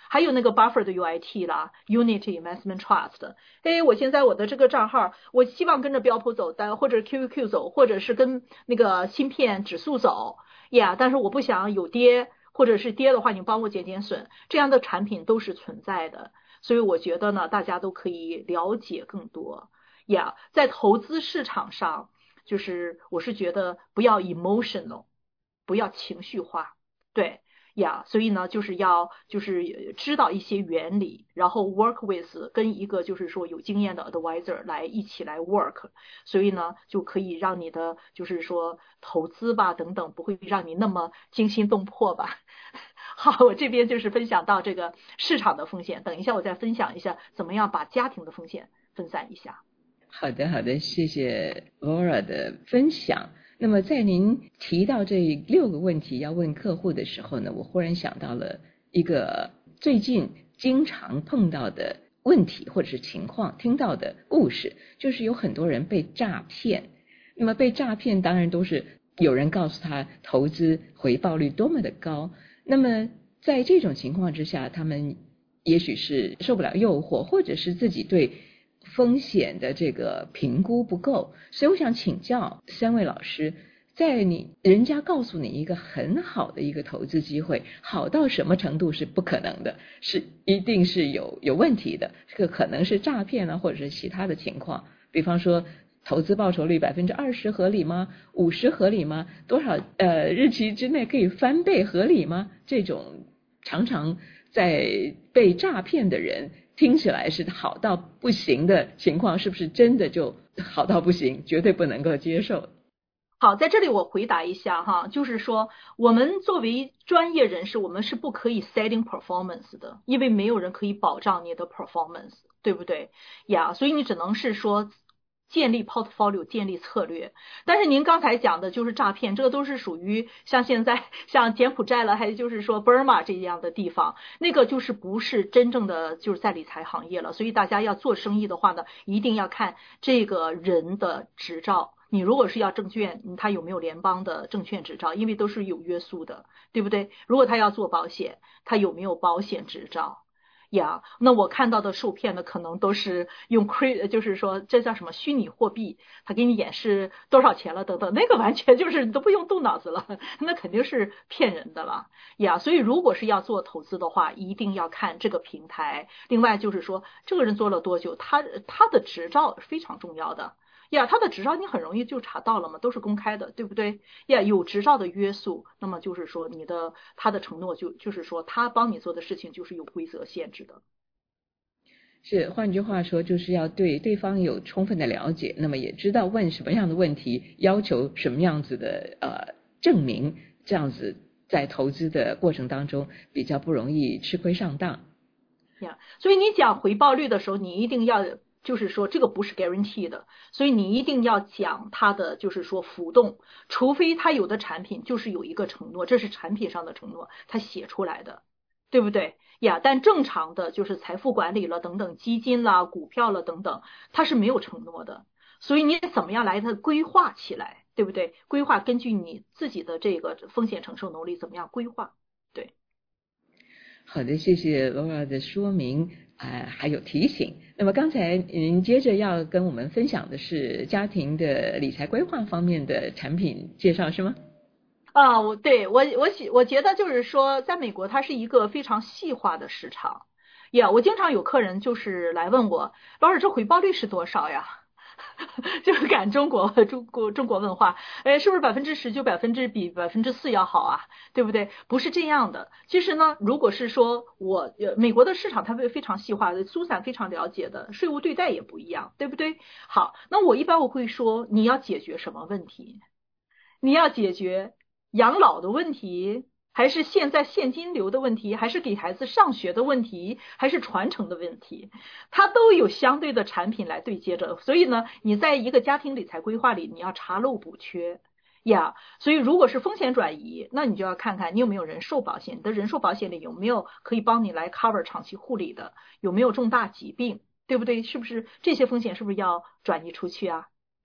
还有那个 Buffett U I T 啦 ，Unity Investment Trust， 哎，我现在我的这个账号，我希望跟着标普走，但或者 Q Q Q 走，或者是跟那个芯片指数走呀， yeah, 但是我不想有跌，或者是跌的话，你帮我减减损，这样的产品都是存在的。所以我觉得呢，大家都可以了解更多呀。Yeah, 在投资市场上，就是我是觉得不要 emotional， 不要情绪化，对呀。Yeah, 所以呢，就是要就是知道一些原理，然后 work with 跟一个就是说有经验的 advisor 来一起来 work， 所以呢就可以让你的就是说投资吧等等不会让你那么惊心动魄吧。好，我这边就是分享到这个市场的风险，等一下我再分享一下怎么样把家庭的风险分散一下。 好的好的，谢谢 Laura 的分享。那么在您提到这六个问题要问客户的时候呢，我忽然想到了一个最近经常碰到的问题或者是情况，听到的故事，就是有很多人被诈骗。那么被诈骗当然都是有人告诉他投资回报率多么的高，那么在这种情况之下，他们也许是受不了诱惑，或者是自己对风险的这个评估不够。所以我想请教三位老师，在你人家告诉你一个很好的一个投资机会，好到什么程度是不可能的，是一定是有有问题的，这个可能是诈骗啊，或者是其他的情况。比方说投资报酬率百分之二十合理吗？五十合理吗？多少呃日期之内可以翻倍合理吗？这种常常在被诈骗的人听起来是好到不行的情况，是不是真的就好到不行，绝对不能够接受？ 好，在这里我回答一下哈，就是说我们作为专业人士，我们是不可以 setting performance 的，因为没有人可以保障你的 performance， 对不对呀？ yeah, 所以你只能是说建立 portfolio， 建立策略。但是您刚才讲的就是诈骗，这个都是属于像现在像柬埔寨了，还有就是说 Burma 这样的地方，那个就是不是真正的就是在理财行业了。所以大家要做生意的话呢，一定要看这个人的执照。你如果是要证券，他有没有联邦的证券执照，因为都是有约束的，对不对？如果他要做保险，他有没有保险执照呀？ yeah, 那我看到的受骗的可能都是用 cre 就是说这叫什么虚拟货币，他给你演示多少钱了等等，那个完全就是你都不用动脑子了，那肯定是骗人的了呀。 yeah, 所以如果是要做投资的话，一定要看这个平台。另外就是说这个人做了多久，他他的执照非常重要的呀， yeah, 他的执照你很容易就查到了嘛，都是公开的，对不对呀？ yeah, 有执照的约束，那么就是说你的他的承诺就就是说他帮你做的事情就是有规则限制的。 是，换句话说，就是要对对方有充分的了解，那么也知道问什么样的问题，要求什么样子的呃证明，这样子在投资的过程当中比较不容易吃亏上当呀。yeah, 所以你讲回报率的时候，你一定要就是说这个不是 guarantee 的，所以你一定要讲它的就是说浮动，除非它有的产品就是有一个承诺，这是产品上的承诺，它写出来的，对不对呀？但正常的就是财富管理了等等，基金啦、股票了等等，它是没有承诺的，所以你怎么样来它规划起来，对不对？规划根据你自己的这个风险承受能力怎么样规划，对。 好的，谢谢 Laura 的说明呃，还有提醒。那么刚才您接着要跟我们分享的是家庭的理财规划方面的产品介绍是吗？ 啊，我对我我喜我觉得就是说，在美国它是一个非常细化的市场呀。Yeah, 我经常有客人就是来问我，老师这回报率是多少呀？就是赶中国中国中国文化，哎，是不是百分之十就百分之比百分之四要好啊？对不对？不是这样的。其实呢，如果是说我美国的市场它会非常细化的，苏散非常了解的，税务对待也不一样，对不对？好，那我一般我会说你要解决什么问题？你要解决养老的问题，还是现在现金流的问题，还是给孩子上学的问题，还是传承的问题，它都有相对的产品来对接着。所以呢，你在一个家庭理财规划里，你要查漏补缺呀。Yeah, 所以如果是风险转移，那你就要看看你有没有人寿保险，你的人寿保险里有没有可以帮你来 cover 长期护理的，有没有重大疾病，对不对？是不是这些风险是不是要转移出去啊？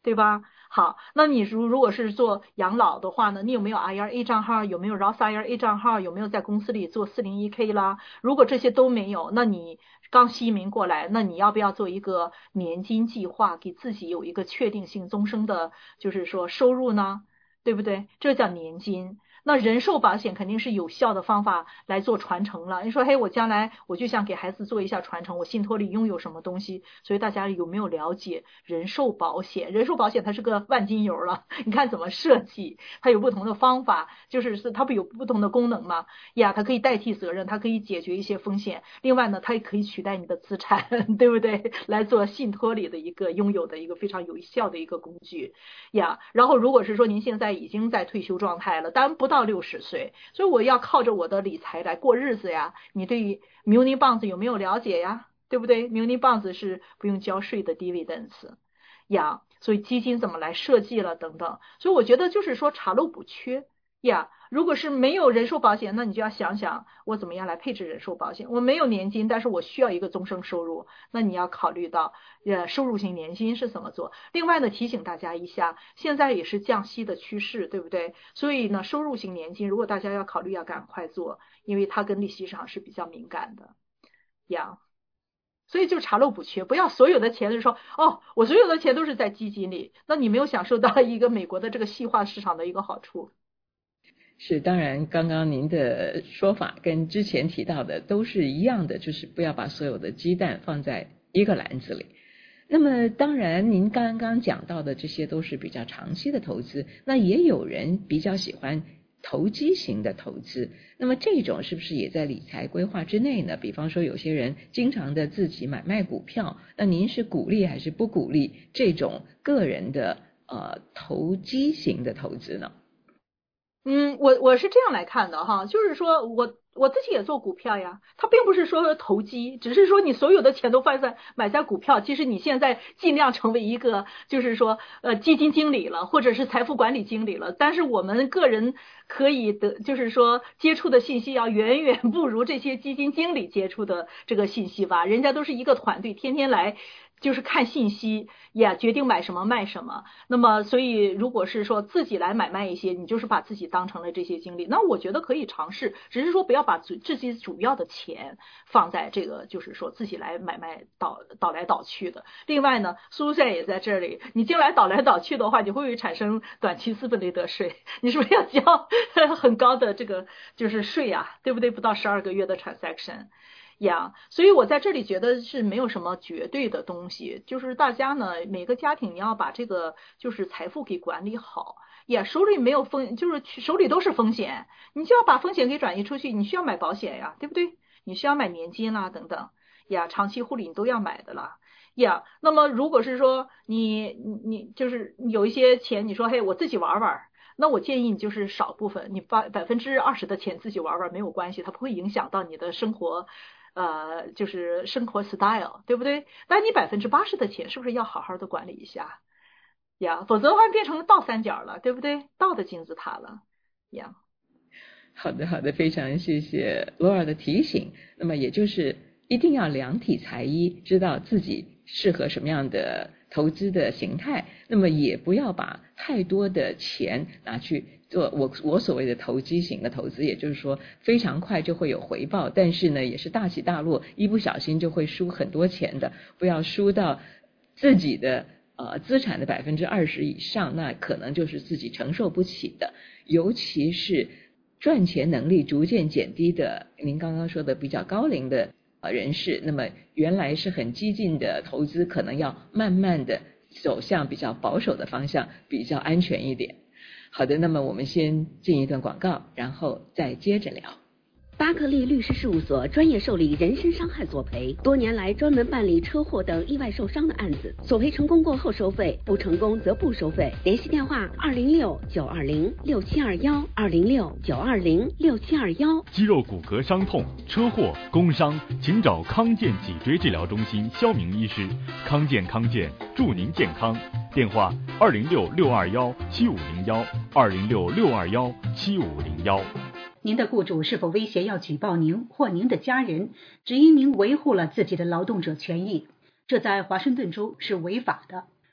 对吧？好，那你如如果是做养老的话呢，你有没有 I R A 账号？有没有 Roth I R A 账号？有没有在公司里做四零一 K 啦？如果这些都没有，那你刚新移民过来，那你要不要做一个年金计划，给自己有一个确定性终生的，就是说收入呢？对不对？这叫年金。那人寿保险肯定是有效的方法来做传承了。你说，嘿，我将来我就想给孩子做一下传承，我信托里拥有什么东西？所以大家有没有了解人寿保险？人寿保险它是个万金油了，你看怎么设计，它有不同的方法，就是是它不有不同的功能吗？呀，它可以代替责任，它可以解决一些风险。另外呢，它也可以取代你的资产，对不对？来做信托里的一个拥有的一个非常有效的一个工具呀。然后如果是说您现在已经在退休状态了，当然不到六十岁，所以我要靠着我的理财来过日子呀。你对 Muni Bonds 有没有了解呀？对不对？ Muni Bonds 是不用交税的 dividends 呀，所以基金怎么来设计了等等。所以我觉得就是说查漏补缺呀。如果是没有人寿保险，那你就要想想我怎么样来配置人寿保险。我没有年金，但是我需要一个终生收入，那你要考虑到呃收入型年金是怎么做。另外呢，提醒大家一下，现在也是降息的趋势，对不对？所以呢，收入型年金如果大家要考虑，要赶快做，因为它跟利息市场是比较敏感的呀。所以就查漏补缺，不要所有的钱就说哦，我所有的钱都是在基金里，那你没有享受到一个美国的这个细化市场的一个好处。 是，当然刚刚您的说法跟之前提到的都是一样的，就是不要把所有的鸡蛋放在一个篮子里。那么当然您刚刚讲到的这些都是比较长期的投资，那也有人比较喜欢投机型的投资，那么这种是不是也在理财规划之内呢？比方说有些人经常的自己买卖股票，那您是鼓励还是不鼓励这种个人的呃投机型的投资呢？ 嗯，我我是这样来看的哈，就是说我我自己也做股票呀，它并不是说投机，只是说你所有的钱都放在买在股票，其实你现在尽量成为一个就是说呃基金经理了，或者是财富管理经理了，但是我们个人可以的，就是说接触的信息要远远不如这些基金经理接触的这个信息吧，人家都是一个团队，天天来就是看信息也决定买什么卖什么。那么所以如果是说自己来买卖一些，你就是把自己当成了这些经理，那我觉得可以尝试，只是说不要把自己主要的钱放在这个就是说自己来买卖倒倒来倒去的。另外呢，苏珊也在这里，你进来倒来倒去的话，你会不会产生短期资本类得税？你是不是要交很高的这个就是税啊，对不对？不到十二个月的 transaction呀， yeah, 所以我在这里觉得是没有什么绝对的东西，就是大家呢每个家庭你要把这个就是财富给管理好呀， yeah, 手里没有风就是手里都是风险，你就要把风险给转移出去，你需要买保险呀，对不对？你需要买年金啦等等呀， yeah, 长期护理你都要买的啦呀。Yeah, 那么如果是说你你你就是有一些钱，你说嘿我自己玩玩，那我建议你就是少部分，你把百分之二十的钱自己玩玩没有关系，它不会影响到你的生活。呃，就是生活 style， 对不对？但你百分之八十的钱是不是要好好的管理一下呀？否则的话变成倒三角了，对不对？倒的金字塔了呀。 好的，好的，非常谢谢罗尔的提醒。那么也就是一定要量体裁衣，知道自己适合什么样的投资的形态，那么也不要把太多的钱拿去做我我所谓的投机型的投资，也就是说非常快就会有回报，但是呢也是大起大落，一不小心就会输很多钱的，不要输到自己的呃资产的百分之二十以上，那可能就是自己承受不起的，尤其是赚钱能力逐渐减低的，您刚刚说的比较高龄的呃人士，那么原来是很激进的投资，可能要慢慢的走向比较保守的方向，比较安全一点。好的，那么我们先进一段广告，然后再接着聊。 巴克利律师事务所专业受理人身伤害索赔，多年来专门办理车祸等意外受伤的案子，索赔成功过后收费，不成功则不收费。联系电话二零六九二零六七二幺二零六九二零六七二幺。 肌肉骨骼伤痛、车祸、工伤，请找康健脊椎治疗中心肖明医师。康健康健，祝您健康。电话二零六六二幺七五零幺二零六六二幺七五零幺。 您的雇主是否威胁要举报您或您的家人，只因您维护了自己的劳动者权益？这在华盛顿州是违法的。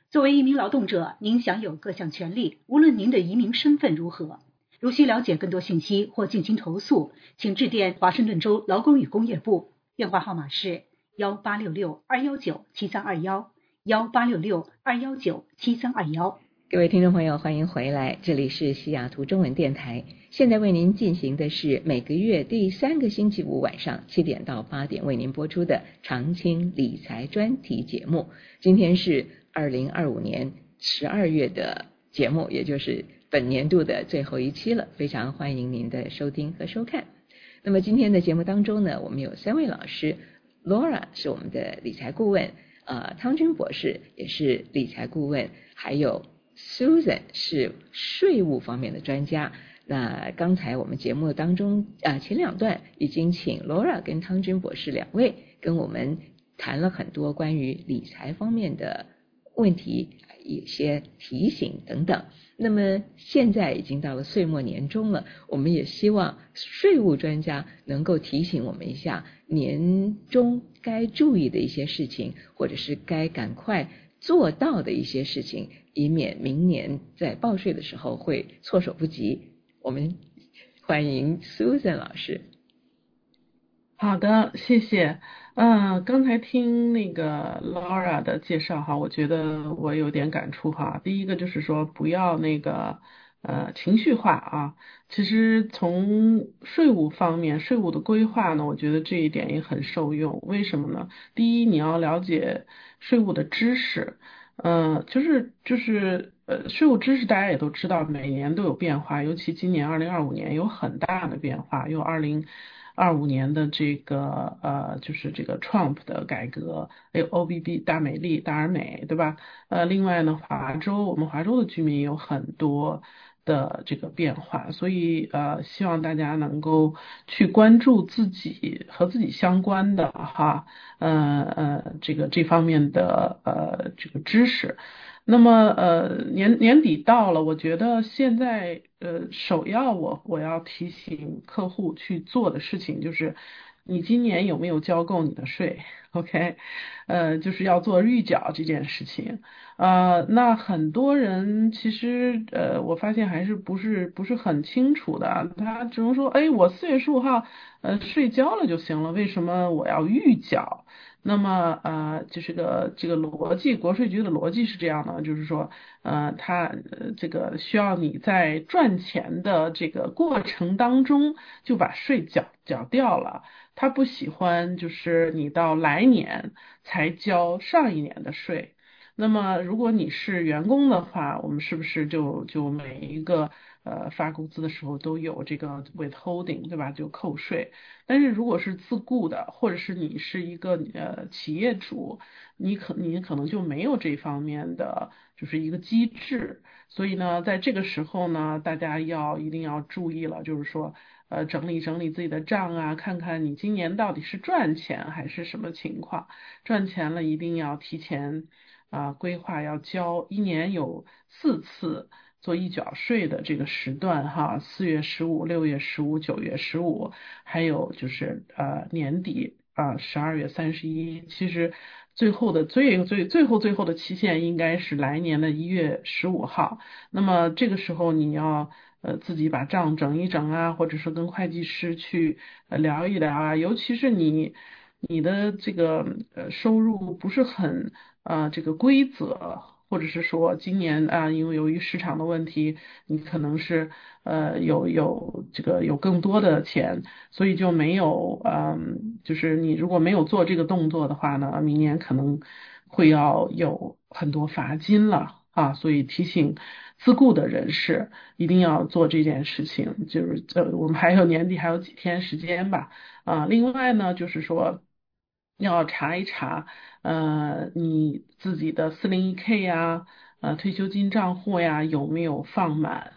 作为一名劳动者，您享有各项权利，无论您的移民身份如何。如需了解更多信息或进行投诉，请致电华盛顿州劳工与工业部，电话号码是幺八六六二幺九七三二幺幺八六六二幺九七三二幺。 各位听众朋友，欢迎回来，这里是西雅图中文电台。现在为您进行的是每个月第三个星期五晚上七点到八点为您播出的常青理财专题节目。今天是二零二五年十二月的节目，也就是本年度的最后一期了，非常欢迎您的收听和收看。那么今天的节目当中呢，我们有三位老师 ，Laura 是我们的理财顾问，呃，汤君博士也是理财顾问，还有 Susan 是税务方面的专家。那刚才我们节目当中啊、呃，前两段已经请 Laura 跟汤君博士两位跟我们谈了很多关于理财方面的问题，一些提醒等等。那么现在已经到了岁末年终了，我们也希望税务专家能够提醒我们一下年终该注意的一些事情，或者是该赶快做到的一些事情，以免明年在报税的时候会措手不及。我们欢迎 Susan 老师。 好的，谢谢。嗯，刚才听那个 Laura 的介绍哈，我觉得我有点感触哈。第一个就是说不要那个呃情绪化啊。其实从税务方面，税务的规划呢，我觉得这一点也很受用。为什么呢？第一，你要了解税务的知识。嗯，就是就是呃，税务知识大家也都知道，每年都有变化，尤其今年二零二五年有很大的变化，有二零二五年的这个呃，就是这个 Trump 的改革，还有 O B B 大美丽、大而美，对吧？呃，另外呢，华州我们华州的居民有很多的这个变化，所以呃，希望大家能够去关注自己和自己相关的哈，呃呃，这个这方面的呃这个知识。那么呃年年底到了，我觉得现在呃首要我我要提醒客户去做的事情就是，你今年有没有交够你的税 ？OK， 呃就是要做预缴这件事情。呃那很多人其实呃我发现还是不是不是很清楚的，他只能说哎我四月十五号呃税交了就行了，为什么我要预缴？那么呃，就是个这个逻辑，国税局的逻辑是这样的，就是说，呃，它呃这个需要你在赚钱的这个过程当中就把税缴缴掉了，他不喜欢就是你到来年才交上一年的税。那么如果你是员工的话，我们是不是就就每一个呃发工资的时候都有这个 withholding， 对吧？就扣税。但是如果是自雇的，或者是你是一个呃企业主，你可你可能就没有这方面的就是一个机制。所以呢，在这个时候呢，大家要一定要注意了，就是说呃整理整理自己的账啊，看看你今年到底是赚钱还是什么情况。赚钱了一定要提前啊、呃、规划，要交一年有四次做预缴税的这个时段哈，四月十五、六月十五、九月十五，还有就是呃年底啊十二月三十一。其实最后的最最最后最后的期限应该是来年的一月十五号。那么这个时候你要呃自己把账整一整啊，或者是跟会计师去呃聊一聊啊，尤其是你你的这个呃收入不是很呃这个规则。或者是说今年啊，因为由于市场的问题，你可能是呃有有这个有更多的钱，所以就没有嗯，就是你如果没有做这个动作的话呢，明年可能会要有很多罚金了啊，所以提醒自雇的人士一定要做这件事情。就是呃我们还有年底还有几天时间吧啊，另外呢就是说要查一查。呃，你自己的四零一 K 呀，呃，退休金账户呀，有没有放满？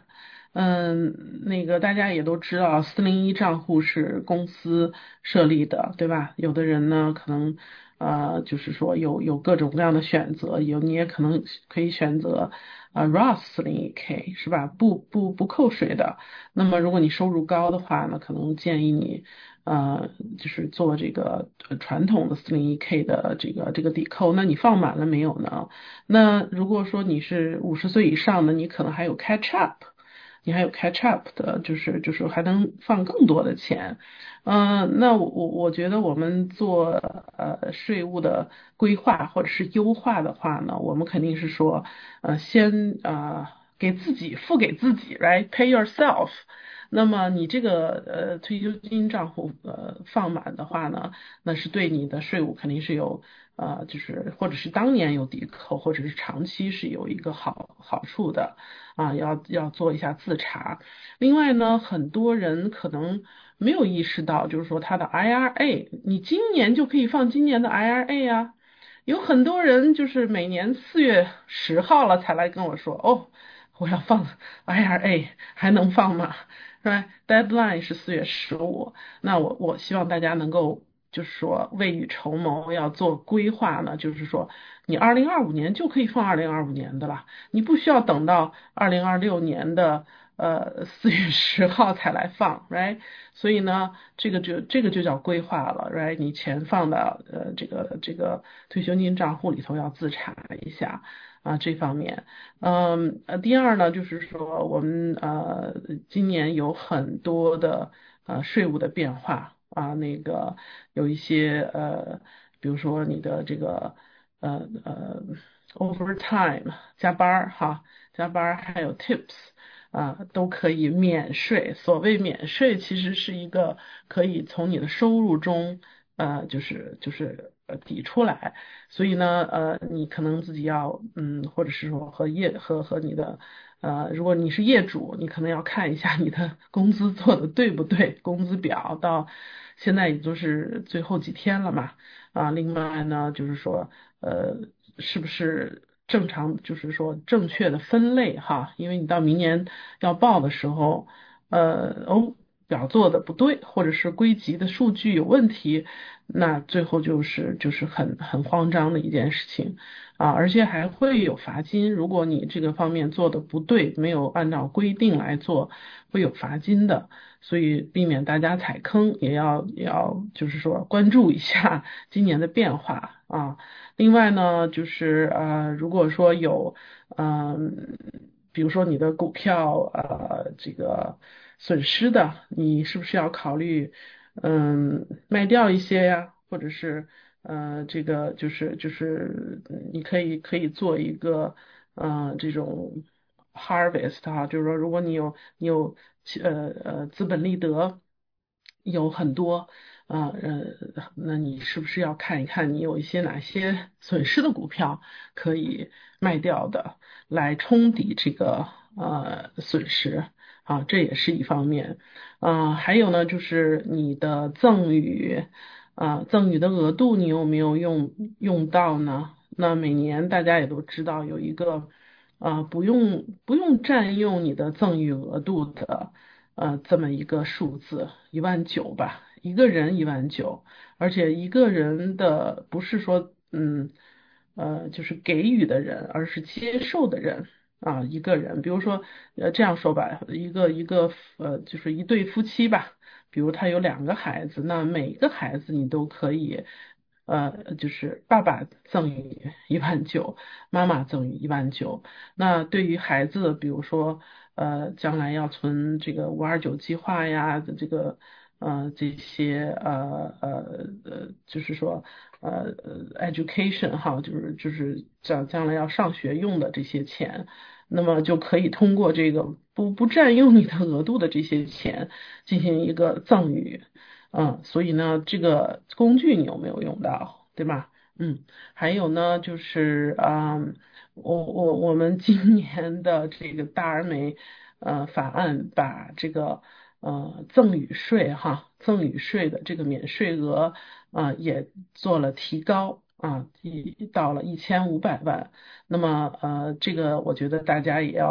嗯，那个大家也都知道，四零一账户是公司设立的，对吧？有的人呢，可能呃，就是说有有各种各样的选择，有你也可能可以选择啊、呃、Roth 四零一 K 是吧？不不不扣税的。那么如果你收入高的话呢，可能建议你呃就是做这个传统的四零一 K 的这个这个抵扣。那你放满了没有呢？那如果说你是五十岁以上的，你可能还有 catch up。你还有 catch up 的，就是就是还能放更多的钱，嗯、呃，那我我我觉得我们做呃税务的规划或者是优化的话呢，我们肯定是说，呃，先呃给自己付给自己 ，right pay yourself。那么你这个呃退休金账户呃放满的话呢，那是对你的税务肯定是有呃就是或者是当年有抵扣，或者是长期是有一个好好处的啊，要要做一下自查。另外呢，很多人可能没有意识到，就是说他的 I R A， 你今年就可以放今年的 I R A 啊。有很多人就是每年四月十号了才来跟我说，哦，我要放 I R A， 还能放吗？是吧 ？Deadline 是四月十五，那我我希望大家能够就是说未雨绸缪，要做规划呢，就是说你二零二五年就可以放二零二五年的了，你不需要等到二零二六年的呃四月十号才来放 ，right？ 所以呢，这个就这个就叫规划了 ，right？ 你钱放到呃这个这个退休金账户里头要自查一下。啊，这方面，嗯，呃，第二呢，就是说我们呃今年有很多的呃税务的变化啊，那个有一些呃，比如说你的这个呃呃 overtime 加班儿哈，加班儿还有 tips 啊都可以免税。所谓免税，其实是一个可以从你的收入中呃就是就是呃抵出来。所以呢，呃，你可能自己要，嗯，或者是说和业和和你的，呃，如果你是业主，你可能要看一下你的工资做的对不对，工资表到现在也就是最后几天了嘛，啊，另外呢，就是说，呃，是不是正常，就是说正确的分类哈，因为你到明年要报的时候，呃，哦。表做的不对，或者是归集的数据有问题，那最后就是就是很很慌张的一件事情啊，而且还会有罚金，如果你这个方面做的不对，没有按照规定来做，会有罚金的，所以避免大家踩坑，也要也要就是说关注一下今年的变化啊。另外呢，就是呃，如果说有嗯、呃，比如说你的股票呃这个损失的，你是不是要考虑嗯卖掉一些呀，或者是呃这个就是就是你可以可以做一个呃这种 harvest 哈，就是说如果你有你有呃呃资本利得有很多啊呃那你是不是要看一看你有一些哪些损失的股票可以卖掉的，来冲抵这个呃损失。啊，这也是一方面，啊，还有呢，就是你的赠与，啊，赠与的额度你有没有用用到呢？那每年大家也都知道有一个，啊，不用不用占用你的赠与额度的，呃，这么一个数字，一万九吧，一个人一万九，而且一个人的不是说，嗯，呃，就是给予的人，而是接受的人。啊，一个人，比如说，呃，这样说吧，一个一个呃，就是一对夫妻吧，比如他有两个孩子，那每个孩子你都可以，呃，就是爸爸赠予一万九，妈妈赠予一万九。那对于孩子，比如说，呃，将来要存这个五二九计划呀，这个。呃，这些呃呃呃，就是说呃呃 education 哈，就是就是将将来要上学用的这些钱，那么就可以通过这个不不占用你的额度的这些钱进行一个赠与，嗯，所以呢，这个工具你有没有用到，对吧？嗯，还有呢，就是啊、嗯，我我我们今年的这个大而美呃法案把这个。呃，赠与税哈，赠与税的这个免税额啊、呃、也做了提高啊，一到了一千五百万。那么呃，这个我觉得大家也要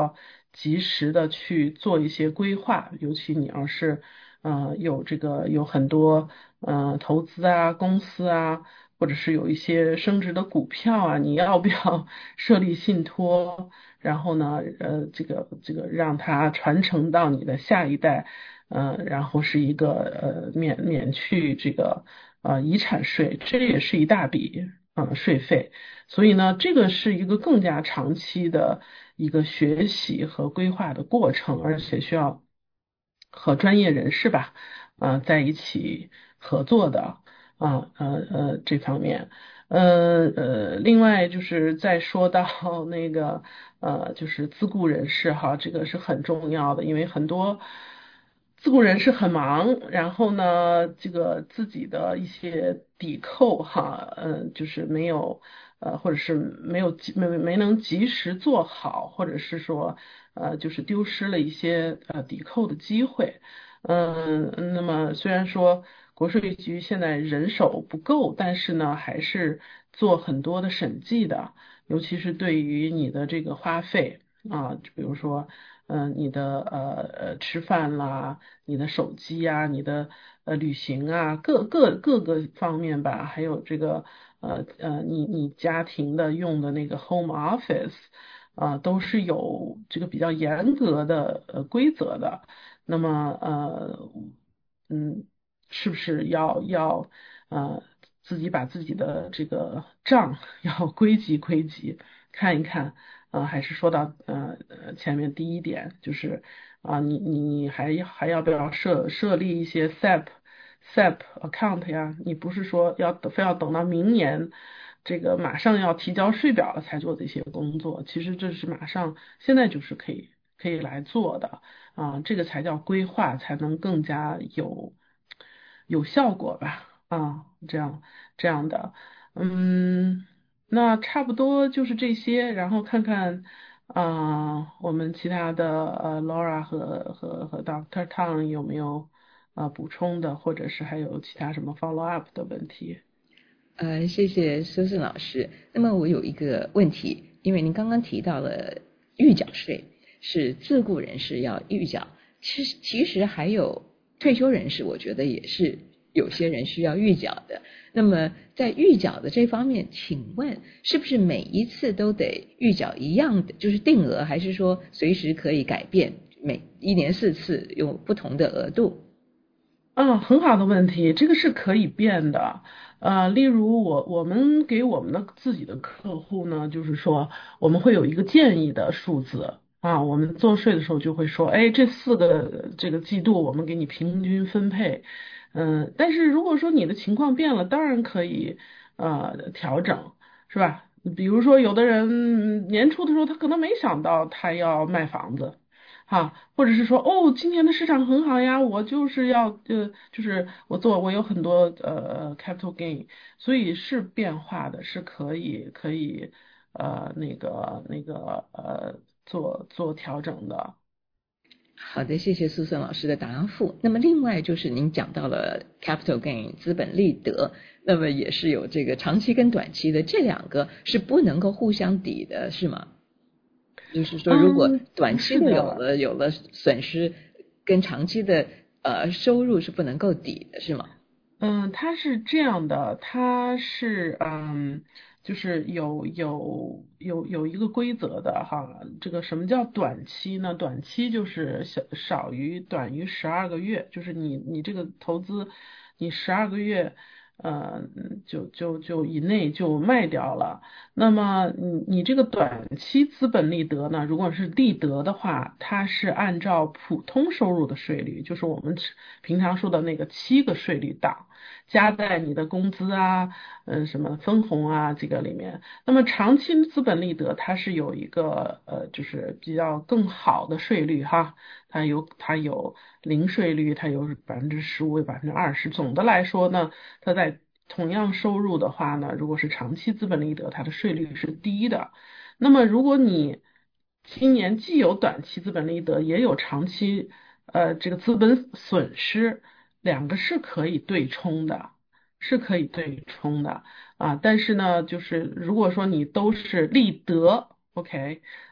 及时的去做一些规划，尤其你要是呃有这个有很多呃投资啊公司啊，或者是有一些升值的股票啊，你要不要设立信托？然后呢，呃，这个这个让它传承到你的下一代，呃，然后是一个呃免免去这个呃遗产税，这也是一大笔呃税费，所以呢，这个是一个更加长期的一个学习和规划的过程，而且需要和专业人士吧，呃，在一起合作的啊呃呃这方面。呃呃，另外就是再说到那个呃，就是自雇人士哈，这个是很重要的，因为很多自雇人士很忙，然后呢，这个自己的一些抵扣哈，嗯、呃，就是没有呃，或者是没有没没能及时做好，或者是说呃，就是丢失了一些呃抵扣的机会。嗯，那么虽然说国税局现在人手不够，但是呢，还是做很多的审计的，尤其是对于你的这个花费啊，比如说，嗯、呃，你的呃呃吃饭啦，你的手机啊，你的呃旅行啊，各各各个方面吧，还有这个呃呃，你你家庭的用的那个 home office 啊、呃，都是有这个比较严格的呃规则的。那么呃嗯，是不是要要呃自己把自己的这个账要归集归集看一看啊、呃？还是说到呃呃前面第一点就是啊、呃，你你你还还要不要设设立一些 S A P S A P account 呀？你不是说要非要等到明年这个马上要提交税表了才做这些工作？其实这是马上现在就是可以可以来做的。啊，这个才叫规划，才能更加有有效果吧？啊，这样这样的，嗯，那差不多就是这些，然后看看啊，我们其他的呃 Laura 和和和 Doctor Tang 有没有啊补充的，或者是还有其他什么 follow up 的问题？ 呃，谢谢苏苏老师。那么我有一个问题，因为您刚刚提到了预缴税。是自雇人士要预缴，其实其实还有退休人士，我觉得也是有些人需要预缴的。那么在预缴的这方面，请问是不是每一次都得预缴一样的，就是定额，还是说随时可以改变，每一年四次有不同的额度？ 嗯，很好的问题，这个是可以变的。呃，例如我我们给我们的自己的客户呢，就是说我们会有一个建议的数字。啊，我们做税的时候就会说，哎，这四个这个季度我们给你平均分配，嗯，但是如果说你的情况变了，当然可以呃调整，是吧？比如说有的人年初的时候他可能没想到他要卖房子，哈，或者是说哦，今年的市场很好呀，我就是要呃，就是我做我有很多呃 capital gain，所以是变化的，是可以可以呃那个那个呃。做做调整的。 好的，谢谢苏森老师的答复。那么另外就是您讲到了 capital gain 资本利得，那么也是有这个长期跟短期的，这两个是不能够互相抵的，是吗？就是说，如果短期的有了、嗯、有了损失，跟长期的呃收入是不能够抵的，是吗？ 嗯，它是这样的，它是嗯。就是有有有有一个规则的哈，这个什么叫短期呢？短期就是小少于短于十二个月，就是你你这个投资，你十二个月呃就就就以内就卖掉了。那么你你这个短期资本利得呢，如果是利得的话，它是按照普通收入的税率，就是我们平常说的那个七个税率档。加在你的工资啊，嗯，什么分红啊，这个里面。那么长期资本利得它是有一个呃，就是比较更好的税率哈，它有它有零税率，它有百分之十五、百分之二十。总的来说呢，它在同样收入的话呢，如果是长期资本利得，它的税率是低的。那么如果你今年既有短期资本利得，也有长期呃这个资本损失。两个是可以对冲的，是可以对冲的啊。但是呢，就是如果说你都是利得 ，OK，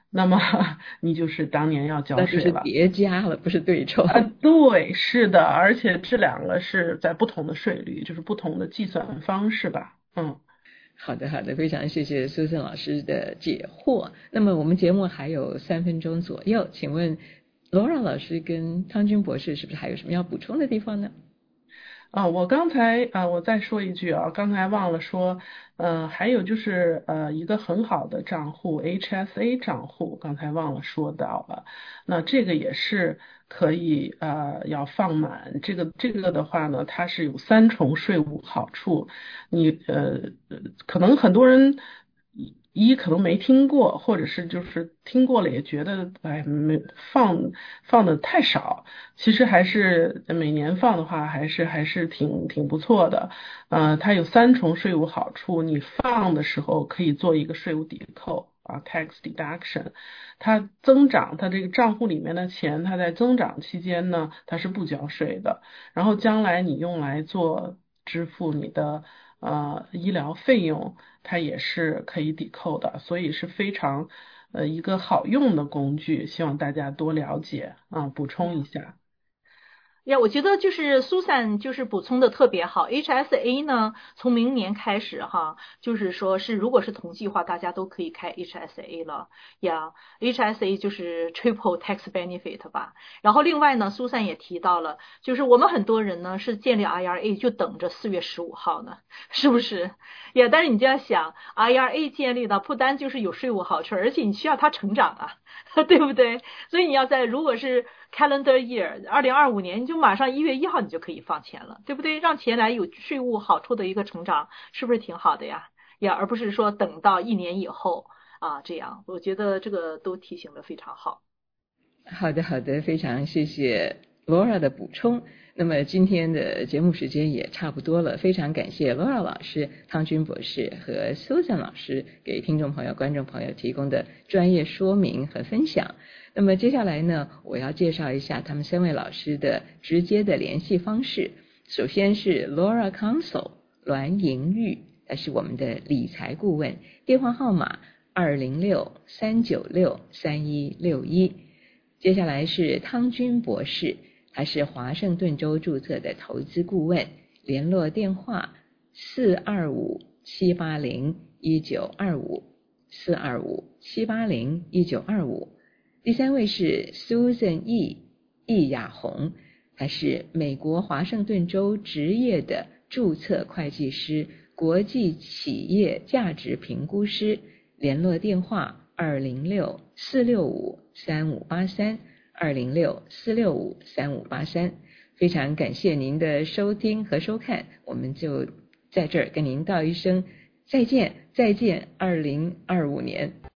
那么你就是当年要交税了。 那就是叠加了，不是对冲。 啊，对，是的，而且这两个是在不同的税率，就是不同的计算方式吧。嗯， 好的，好的，非常谢谢苏森老师的解惑。那么我们节目还有三分钟左右，请问 Laura 老师跟汤君博士是不是还有什么要补充的地方呢？ 啊，我刚才啊，我再说一句啊，刚才忘了说，呃，还有就是呃，一个很好的账户 H S A 账户，刚才忘了说到了，那这个也是可以呃要放满，这个这个的话呢，它是有三重税务好处，你呃可能很多人。一可能没听过，或者是就是听过了也觉得哎没放放的太少，其实还是每年放的话还是还是挺挺不错的。呃，它有三重税务好处，你放的时候可以做一个税务抵扣啊 tax deduction， 它增长它这个账户里面的钱，它在增长期间呢它是不交税的，然后将来你用来做支付你的呃医疗费用，它也是可以抵扣的，所以是非常呃一个好用的工具，希望大家多了解啊，补充一下。 呀，我觉得就是苏珊就是补充的特别好。H S A 呢，从明年开始哈，就是说是如果是同计划，大家都可以开 H S A 了呀。H S A 就是 Triple Tax Benefit 吧。然后另外呢，苏珊也提到了，就是我们很多人呢是建立 I R A 就等着四月十五号呢，是不是？呀，但是你就要想 I R A 建立的不单就是有税务好处，而且你需要它成长啊。对不对？所以你要在如果是 calendar year 二零二五年，你就马上一月一号你就可以放钱了，对不对？让钱来有税务好处的一个成长，是不是挺好的呀？呀，而不是说等到一年以后啊，这样我觉得这个都提醒的非常好。 好的，好的，非常谢谢 Laura 的补充。那么今天的节目时间也差不多了，非常感谢 Laura 老师、汤君博士和 Susan 老师给听众朋友、观众朋友提供的专业说明和分享。那么接下来呢，我要介绍一下他们三位老师的直接的联系方式。首先是 Laura Council 栾莹玉，她是我们的理财顾问，电话号码二零六三九六三一六一。接下来是汤君博士，他是华盛顿州注册的投资顾问，联络电话四二五七八零一九二五 四二五七八零一九二五。第三位是 Susan E 易雅红，他是美国华盛顿州职业的注册会计师，国际企业价值评估师，联络电话二零六四六五三五八三二零六四六五三五八三。非常感谢您的收听和收看，我们就在这儿跟您道一声再见，再见二零二五年。